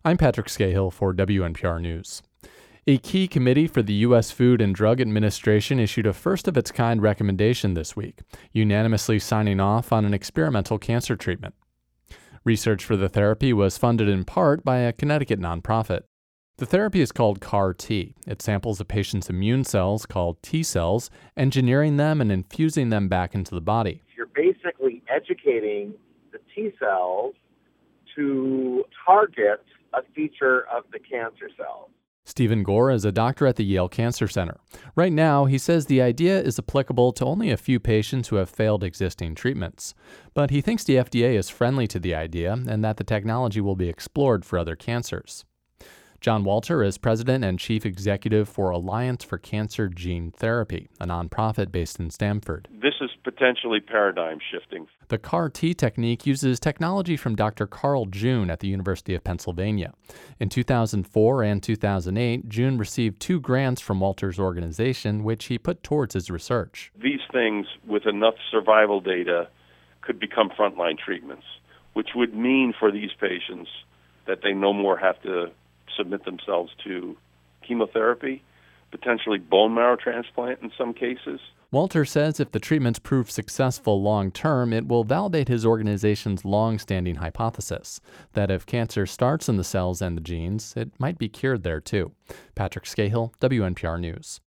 I'm Patrick Scahill for WNPR News. A key committee for the U.S. Food and Drug Administration issued a first-of-its-kind recommendation this week, unanimously signing off on an experimental cancer treatment. Research for the therapy was funded in part by a Connecticut nonprofit. The therapy is called CAR-T. It samples a patient's immune cells, called T cells, engineering them and infusing them back into the body. You're basically educating the T cells to target a feature of the cancer cells. Stephen Gore is a doctor at the Yale Cancer Center. Right now, he says the idea is applicable to only a few patients who have failed existing treatments. But he thinks the FDA is friendly to the idea and that the technology will be explored for other cancers. John Walter is president and chief executive for Alliance for Cancer Gene Therapy, a nonprofit based in Stamford. This is potentially paradigm shifting. The CAR-T technique uses technology from Dr. Carl June at the University of Pennsylvania. In 2004 and 2008, June received 2 grants from Walter's organization, which he put towards his research. These things, with enough survival data, could become frontline treatments, which would mean for these patients that they no more have to submit themselves to chemotherapy, potentially bone marrow transplant in some cases. Walter says if the treatments prove successful long-term, it will validate his organization's long-standing hypothesis that if cancer starts in the cells and the genes, it might be cured there too. Patrick Scahill, WNPR News.